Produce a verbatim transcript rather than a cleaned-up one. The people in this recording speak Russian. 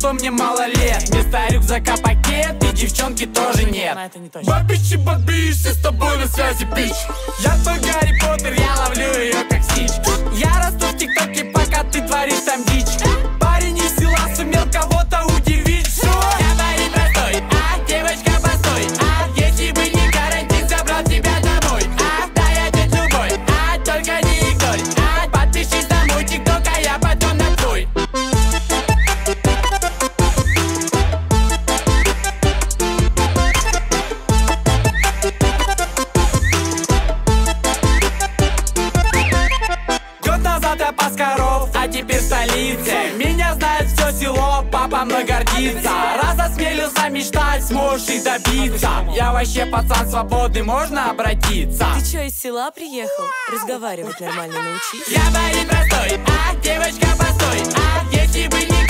что мне мало лет. Вместо рюкзака пакет, и девчонки тоже нет. Бабичи, бабищи, с тобой на связи, бич. Я твой Гарри Поттер, я ловлю ее как Стич. Я расту в ТикТоке, пока ты творишь там дичь. Парень из села сумел кого-то удивить. Шо? Я парень простой, а девочка постой. А если бы не карантин, забрал тебя домой. А да, я дед любой, а только не игнорь. А подпишись на мой ТикТок, а я потом на твой. Год назад я пас коров, а теперь в столице. Меня знает все село, папа мной гордится. Раз осмелился мечтать, сможешь и добиться. Я вообще пацан свободный, можно обратиться? Ты чё, из села приехал? Разговаривать нормально научись. Я парень простой, а девочка постой. А если бы не